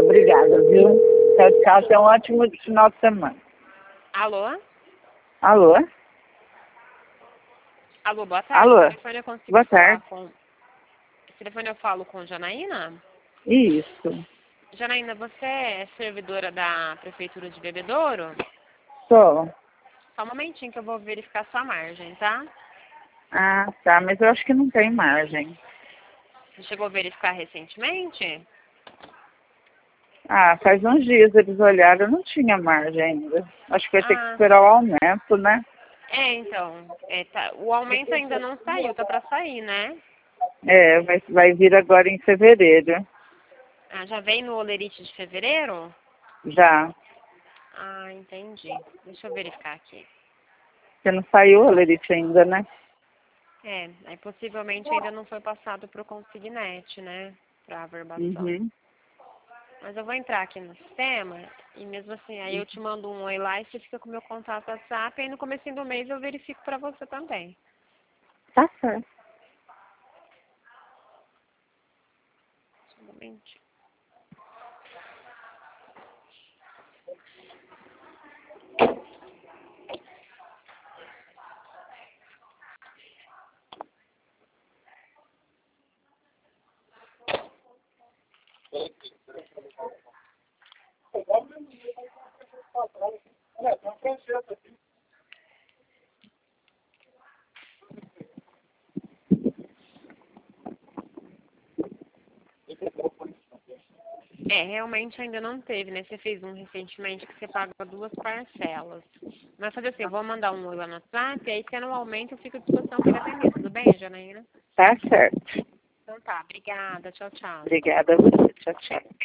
Obrigada, viu? Tchau, tchau. Tenha um ótimo final de semana. Alô? Alô? Alô, boa tarde. Alô? Esse telefone eu consigo Boa falar tarde. com... Esse telefone eu falo com Janaína? Isso. Janaína, você é servidora da Prefeitura de Bebedouro? Sou. Só um momentinho que eu vou verificar sua margem, tá? Ah, tá. Mas eu acho que não tem margem. Você chegou a verificar recentemente? Ah, faz uns dias eles olharam, não tinha margem ainda. Acho que vai ter que Ah, esperar o aumento, né? então. O aumento ainda não saiu, tá pra sair, né? É, vai vir agora em fevereiro. Ah, já veio no Olerite de fevereiro? Já. Ah, entendi. Deixa eu verificar aqui. Porque não saiu o Lerite ainda, né? Aí possivelmente ainda não foi passado pro Consignet, né? Pra averbação. Uhum. Mas eu vou entrar aqui no sistema e mesmo assim, aí eu te mando um oi lá e você fica com o meu contato WhatsApp e aí no comecinho do mês eu verifico pra você também. Tá certo. Só um momentinho. Realmente ainda não teve, né? Você fez um recentemente que você paga 2 parcelas. Mas fazer assim, eu vou mandar um oi lá no WhatsApp e aí se anualmente eu fico à disposição para atender. Tudo bem, Janaína? Tá certo. Então tá, obrigada. Tchau, tchau. Obrigada a você. Tchau, tchau.